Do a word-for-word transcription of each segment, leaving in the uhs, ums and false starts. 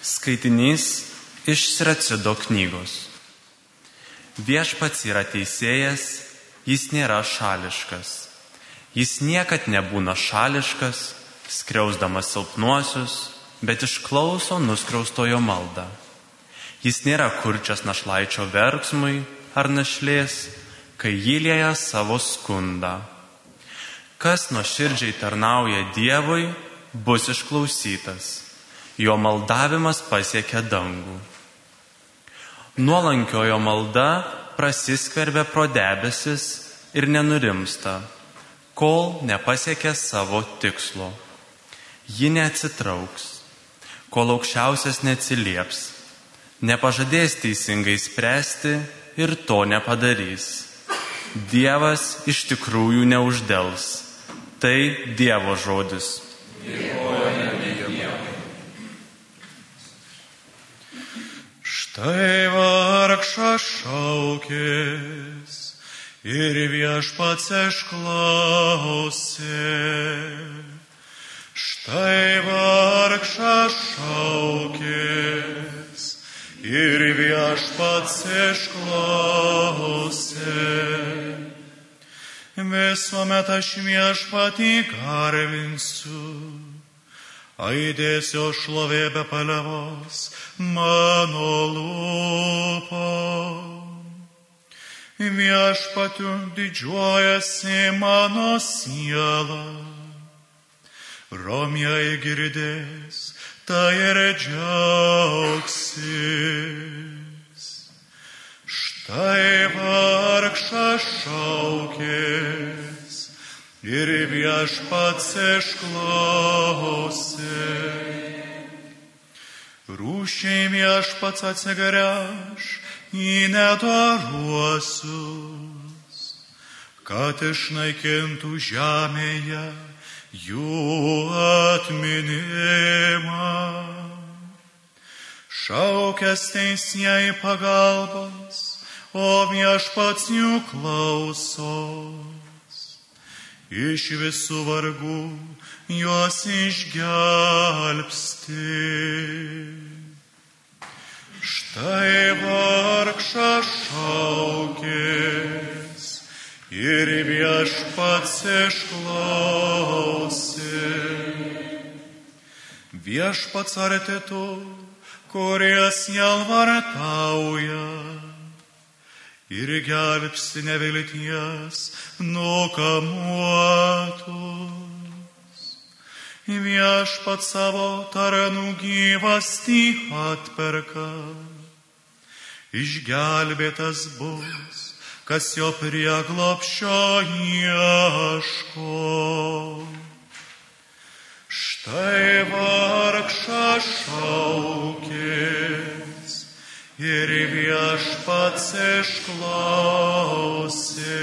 Skaitinys iš Siracido knygos. Viešpats yra teisėjas, jis nėra šališkas. Jis niekad nebūna šališkas, skriausdamas silpnuosius, bet išklauso nuskriaustojo maldą. Jis nėra kurčias našlaičio verksmui ar našlės, kai jį lieja savo skundą. Kas nuoširdžiai tarnauja Dievui, bus išklausytas. Jo maldavimas pasiekia dangų. Nuolankiojo malda prasiskverbia pro debesis ir nenurimsta, kol nepasiekia savo tikslo. Ji neatsitrauks, kol aukščiausias neatsilieps, nepažadės teisingai spręsti ir to nepadarys. Dievas iš tikrųjų neuždels. Tai Dievo žodis. Štai vargšas šaukės ir Viešpats išklausė. Štai vargšas šaukės ir Viešpats išklausė. Visuomet aš Viešpatį garbinsiu, aidės jo šlovė be paliovos mano lūpom. Viešpatiu didžiuojasi mano siela, romieji girdės, tai ir džiaugsis. Štai vargšas šaukės ir Viešpats išklausė. Rūsčiai Viešpats atsigręš į nedoruosius, kad išnaikintų žemėje jų atminimą. Šaukęs teisėjai pagalbos, o Viešpats jų klausos. Iš visų vargų juos išgelbsti. Štai vargšas šaukės ir Viešpats išklausė. Viešpats arti tų, kurie sielvartauja, ir gelbsti nevilties nukamuotus. Viešpats savo tarnų gyvastį atperka. Išgelbėtas bus, kas jo prieglobsčio ieško. Štai vargšas šaukės ir Viešpats išklausė.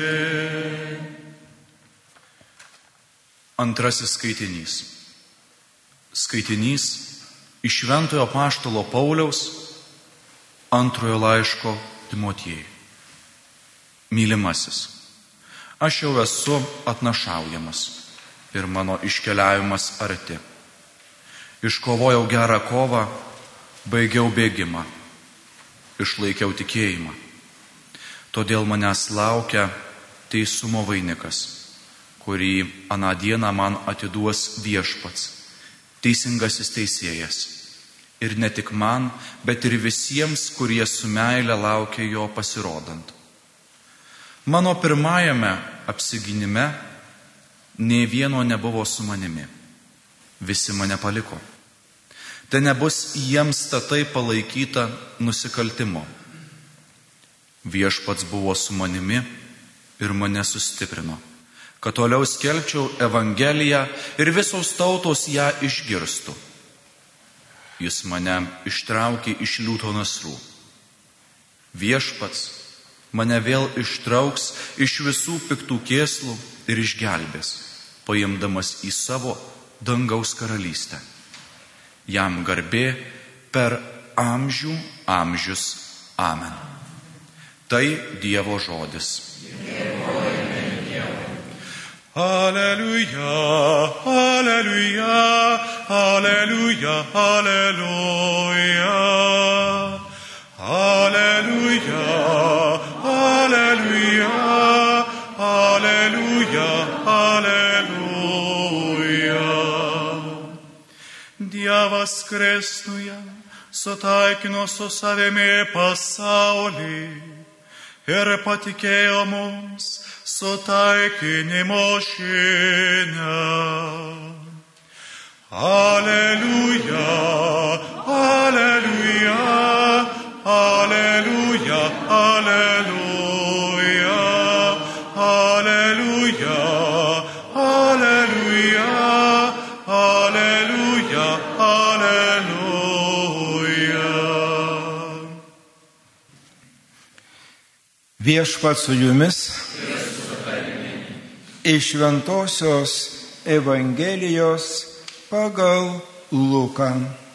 Antrasis skaitinys. Skaitinys iš Šventojo apaštalo Pauliaus antrojo laiško Timotiejui. Mylimasis, aš jau esu atnašaujamas ir mano iškeliavimas arti. Iškovojau gerą kovą, baigiau bėgimą, išlaikiau tikėjimą. Todėl manęs laukia teisumo vainikas, kurį aną dieną man atiduos Viešpats, teisingasis teisėjas. Ir ne tik man, bet ir visiems, kurie su meile laukia jo pasirodant. Mano pirmajame apsigynime nė vieno nebuvo su manimi. Visi mane paliko. Te nebus jiems tatai palaikyta nusikaltimo. Viešpats buvo su manimi ir mane sustiprino, kad toliau skelbčiau Evangeliją ir visos tautos ją išgirstų. Jis mane ištraukė iš liūto nasrų. Viešpats mane vėl ištrauks iš visų piktų kėslų ir išgelbės, paimdamas į savo dangaus karalystę. Jam garbė per amžių amžius. Amen. Tai Dievo žodis. Alleluja, alleluja, alleluja, alleluja. Alleluja, alleluja, alleluja, alleluja. Dievas Kristuje sutaikino su savimi pasaulį ir patikėjo mums sutaikinimo žinią. Alleluja, alleluja, alleluja, alleluja, alleluja, alleluja, alleluja, alleluja. Viešpats su jumis. Iš Šventosios Evangelijos pagal Luką.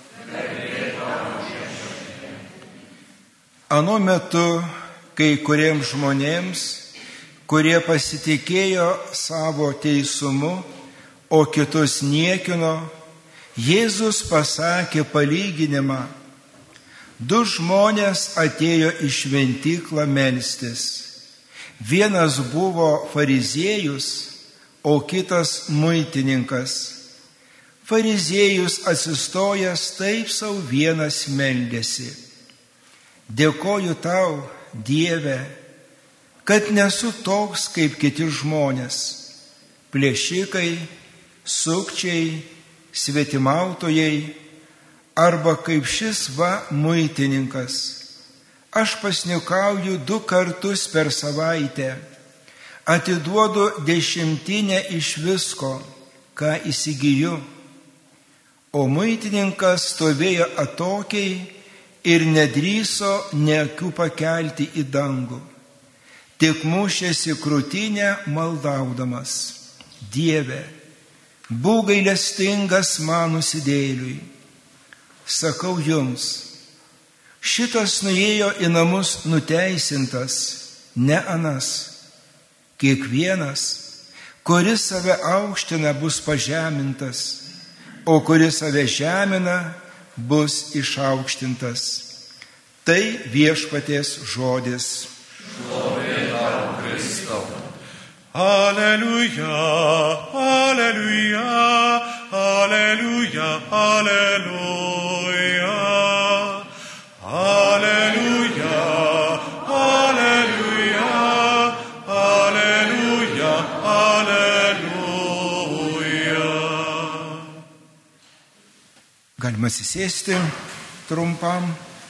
Anu metu kai kuriems žmonėms, kurie pasitikėjo savo teisumu, o kitus niekino, Jėzus pasakė palyginimą. Du žmonės atėjo į šventyklą melstis. Vienas buvo fariziejus, o kitas muitininkas. Fariziejus atsistojęs taip sau vienas meldėsi. Dėkoju tau, Dieve, kad nesu toks kaip kiti žmonės, plėšikai, sukčiai, svetimautojai, arba kaip šis va muitininkas. Aš pasniukauju du kartus per savaitę, atiduodu dešimtinę iš visko, ką įsigyju. O muitininkas stovėjo atokiai ir nedrįso nė akių pakelti į dangų. Tik mušėsi krūtinę maldaudamas. Dieve, būk gailestingas man nusidėjėliui. Sakau jums, šitas nuėjo į namus nuteisintas, ne anas. Kiekvienas, kuris save aukština, bus pažemintas, o kuris save žemina, bus išaukštintas. Tai viešpaties žodis. Šlovė tau, Kristau. Alleluja, alleluja, alleluja, alleluja. Alleluja, alleluja, alleluja, alleluja. Galima atsisėsti trumpam.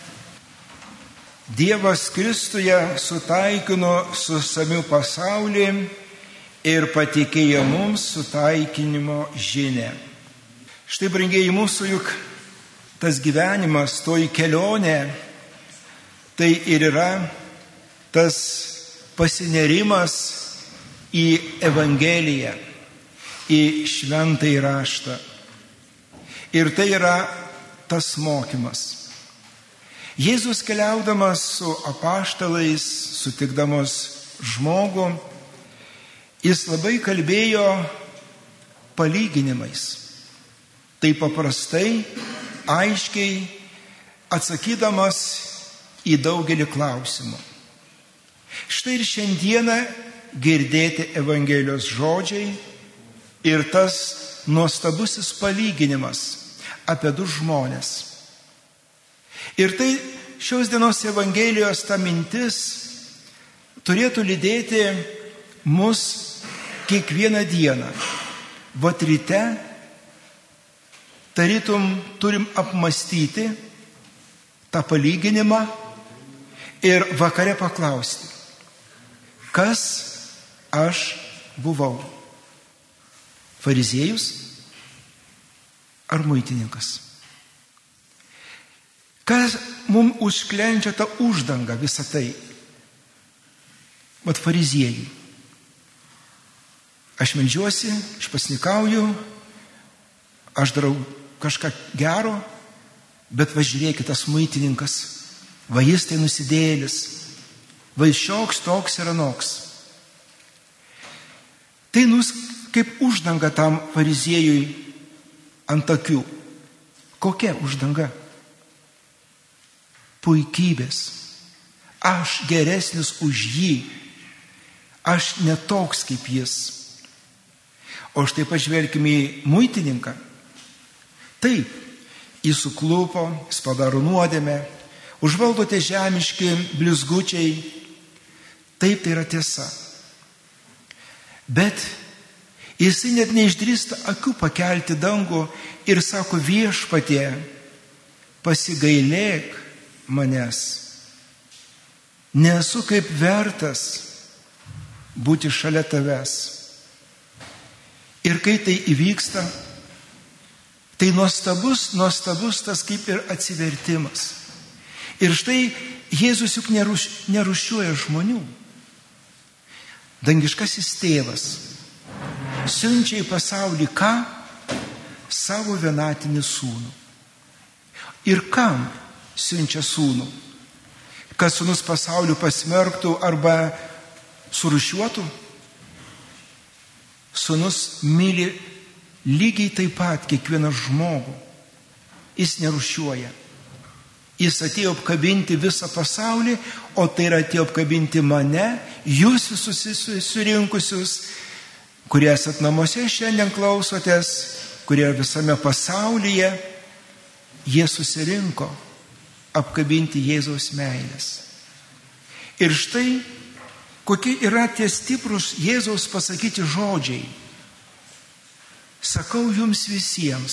Dievas Kristuje sutaikino su samiu pasaulį ir patikėjo mums sutaikinimo žinią. Štai, brangieji mūsų, juk tas gyvenimas, toji kelionė, tai ir yra tas pasinerimas į Evangeliją, į šventąjį raštą. Ir tai yra tas mokymas. Jėzus keliaudamas su apaštalais, sutikdamas žmogų, jis labai kalbėjo palyginimais. Tai paprastai, aiškiai atsakydamas į daugelį klausimų. Štai ir šiandieną girdėti Evangelijos žodžiai ir tas nuostabusis palyginimas apie du žmonės. Ir tai šios dienos Evangelijos ta mintis turėtų lydėti mus kiekvieną dieną. Vat ryte tarytum turim apmastyti tą palyginimą ir vakare paklausti, kas aš buvau? Fariziejus ar muitininkas? Kas mums užklenčia tą uždangą visą tai? Vat fariziejai. Aš meldžiuosi, aš pasnikauju, aš darau kažką gero, bet va žiūrėkit, tas muitininkas, va jis tai nusidėjėlis, va šioks toks ir anoks. Tai nus kaip uždanga tam fariziejui ant akių. Kokia uždanga? Puikybės. Aš geresnis už jį. Aš netoks kaip jis. O štai pažvelkime į muitininką. Taip, jis suklupo, jis padaro nuodėmę, užvaldo tie žemiški blizgučiai. Taip, tai yra tiesa. Bet jisai net neišdrįsta akių pakelti dangų ir sako: Viešpatie, pasigailėk manęs. Nesu kaip vertas būti šalia tavęs. Ir kai tai įvyksta, tai nuostabus, nuostabus tas kaip ir atsivertimas. Ir štai Jėzus juk neruš, nerušiuoja žmonių. Dangiškasis tėvas siunčia į pasaulį ką? Savo vienatinį sūnų. Ir kam siunčia sūnų? Kad sūnus pasauliu pasmerktų arba surušiuotų? Sūnus myli lygiai taip pat kiekvieną žmogų. Jis nerušiuoja. Jis atėjo apkabinti visą pasaulį, o tai yra atėjo apkabinti mane, jūs visus surinkusius, kurie esat namuose šiandien klausotės, kurie visame pasaulyje, jie susirinko apkabinti Jėzaus meilės. Ir štai, kokie yra tie stiprus Jėzaus pasakyti žodžiai. Sakau jums visiems,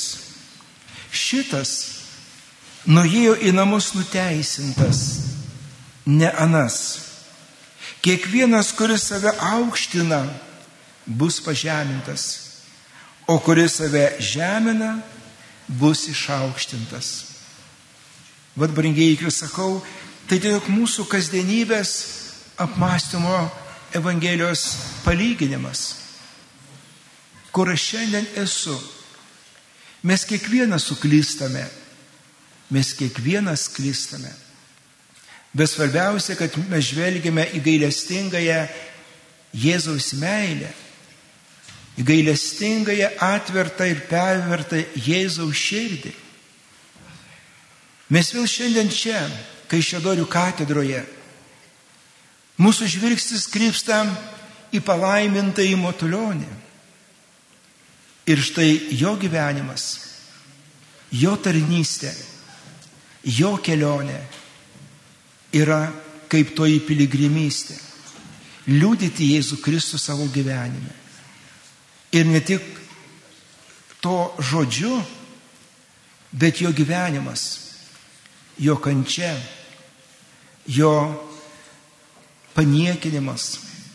šitas nuėjo į namus nuteisintas, ne anas. Kiekvienas, kuris save aukština, bus pažemintas, o kuris save žemina, bus išaukštintas. Vat, brangieji, kai sakau, tai tiesiog mūsų kasdienybės apmąstymo Evangelijos palyginimas, kur aš šiandien esu. Mes kiekvienas suklystame, mes kiekvienas klystame. Bet svarbiausia, kad mes žvelgiame į gailestingąją Jėzaus meilę, į gailestingąją atvertą ir pervertą Jėzaus širdį. Mes vėl šiandien čia, Kaišiadorių katedroje, mūsų žvilgsnis krypsta į palaimintąjį Matulionį. Ir štai jo gyvenimas, jo tarnystė, jo kelionė yra kaip toji piligrimystė. Liudyti Jėzų Kristų savo gyvenime. Ir ne tik to žodžiu, bet jo gyvenimas, jo kančia, jo paniekinimas,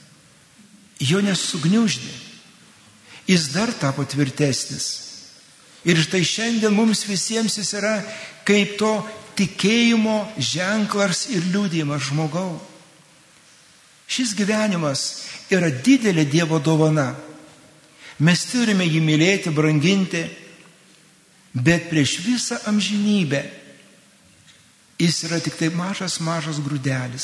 jo nesugniuždė. Jis dar tapo tvirtesnis. Ir štai šiandien mums visiems jis yra kaip to tikėjimo ženklas ir liudijimas žmogau. Šis gyvenimas yra didelė Dievo dovana. Mes turime jį mylėti, branginti, bet prieš visą amžinybę jis yra tik tai mažas, mažas grūdelis.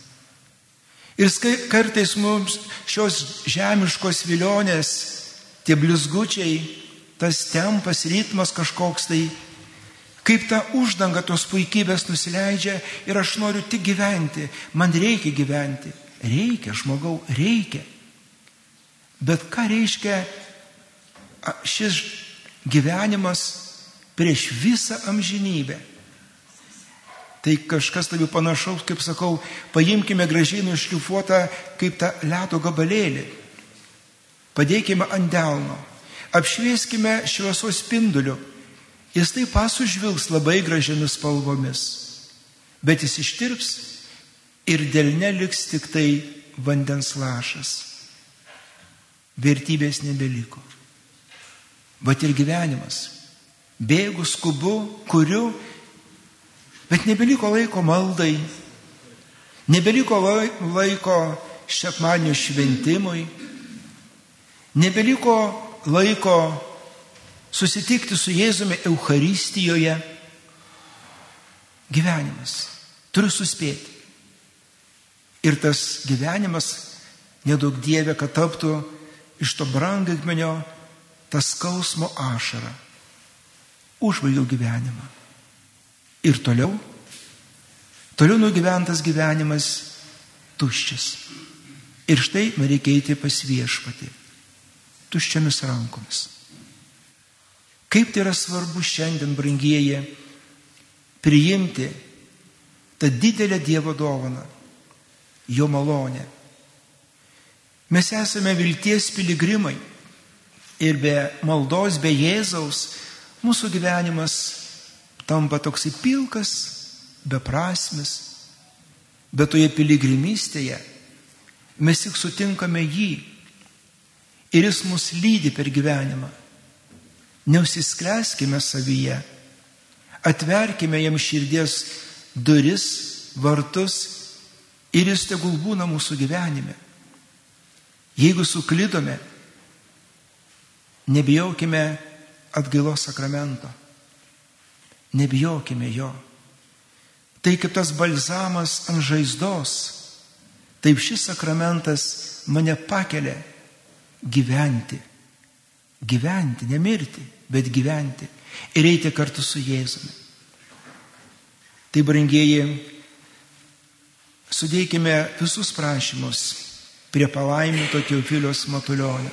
Ir kartais mums šios žemiškos vilionės, tie blizgučiai, tas tempas, ritmas kažkoks tai, kaip ta uždanga tos puikybės nusileidžia ir aš noriu tik gyventi, man reikia gyventi. Reikia, žmogau, reikia. Bet ką reiškia šis gyvenimas prieš visą amžinybę? Tai kažkas taip panašaus, kaip sakau, paimkime gražiai nušlifuotą kaip tą ledo gabalėlį. Padėkime ant delno, apšvieskime šviesos spinduliu. Jis taip pasužvilgs labai gražiamis spalvomis, bet jis ištirps ir delne liks tik tai vandens lašas. Vertybės nebeliko. Bet ir gyvenimas. Bėgu, skubu, kuriu, bet nebeliko laiko maldai, nebeliko laiko sekmadienio šventimui, nebeliko laiko susitikti su Jėzumi Eucharistijoje. Gyvenimas. Turiu suspėti. Ir tas gyvenimas, nedaug Dieve, kad taptų iš to brangakmenio tą skausmo ašarą. Užbaigiau gyvenimą. Ir toliau, toliau nugyventas gyvenimas tuščias. Ir štai man reikia eiti pas Viešpatį, tuščiamis rankomis. Kaip tai yra svarbu šiandien, brangieji, priimti tą didelę Dievo dovaną, jo malonę. Mes esame vilties piligrimai ir be maldos, be Jėzaus mūsų gyvenimas tampa toksai pilkas, beprasmis, bet toje piligrimystėje mes tik sutinkame jį ir jis mus lydi per gyvenimą. Neužsisklęskime savyje, atverkime jam širdies duris, vartus ir jis tegul būna mūsų gyvenime. Jeigu suklydome, nebijaukime atgailos sakramento, nebijokime jo. Tai kaip tas balzamas ant žaizdos, taip šis sakramentas mane pakelia gyventi. Gyventi, ne mirti, bet gyventi ir eiti kartu su Jėzumi. Tai, brangieji, sudėkime visus prašymus prie palaiminto Teofiliaus Matulionio.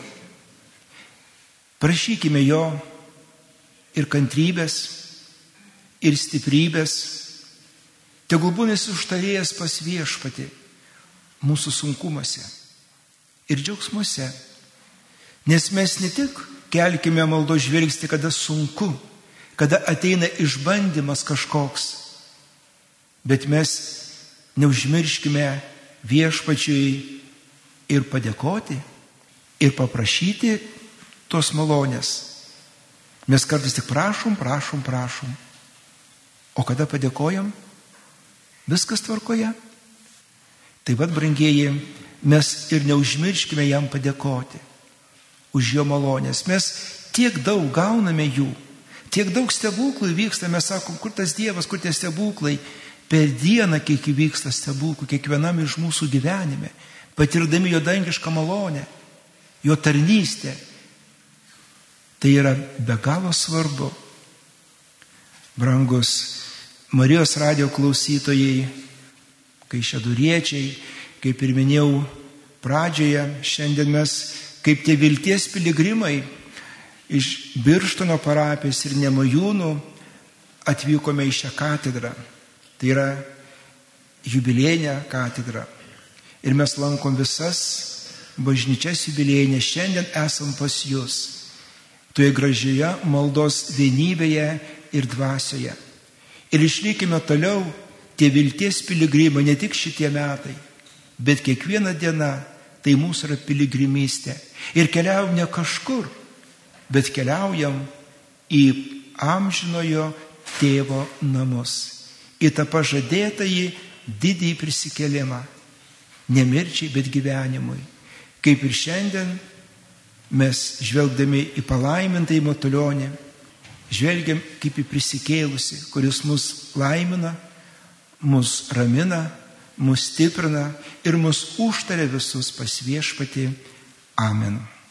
Prašykime jo ir kantrybės, ir stiprybės, tegul būna jis užtarėjas pas Viešpatį mūsų sunkumuose ir džiaugsmuose. Nes mes ne tik kelkime maldo žvilgsnį, kada sunku, kada ateina išbandymas kažkoks, bet mes neužmirškime Viešpačiui ir padėkoti, ir paprašyti tos malonės. Mes kartais tik prašom, prašom, prašom. O kada padėkojam, viskas tvarkoje. Tai vad, brangieji, mes ir neužmirškime jam padėkoti už jo malonės. Mes tiek daug gauname jų, tiek daug stebuklų vyksta, mes sakom, kur tas Dievas, kur tie stebuklai. Per dieną kiek įvyksta stebuklų, kiekvienam iš mūsų gyvenime, patirdami jo dangišką malonę, jo tarnystę. Tai yra be galo svarbu. Brangus Marijos radijo klausytojai, kaišiadoriečiai, kaip ir minėjau pradžioje, šiandien mes kaip tie vilties piligrimai iš Birštono parapijos ir Nemojūnų atvykome į šią katedrą. Tai yra jubiliejinė katedra. Ir mes lankom visas bažnyčias jubiliejinės. Šiandien esam pas jūs. Toje gražioje maldos vienybėje ir dvasioje. Ir išlikime toliau tie vilties piligrimai, ne tik šitie metai, bet kiekviena diena tai mūsų yra piligrimystė. Ir keliaujam ne kažkur, bet keliaujam į amžinojo tėvo namus. Į tą pažadėtąjį didįjį prisikėlimą. Ne mirčiai, bet gyvenimui. Kaip ir šiandien mes žvelgdami į palaimintąjį Matulionį, žvelgiam kaip į prisikėlusi, kuris mus laimina, mus ramina, mus stiprina ir mus užtaria visus pas Viešpatį. Amen.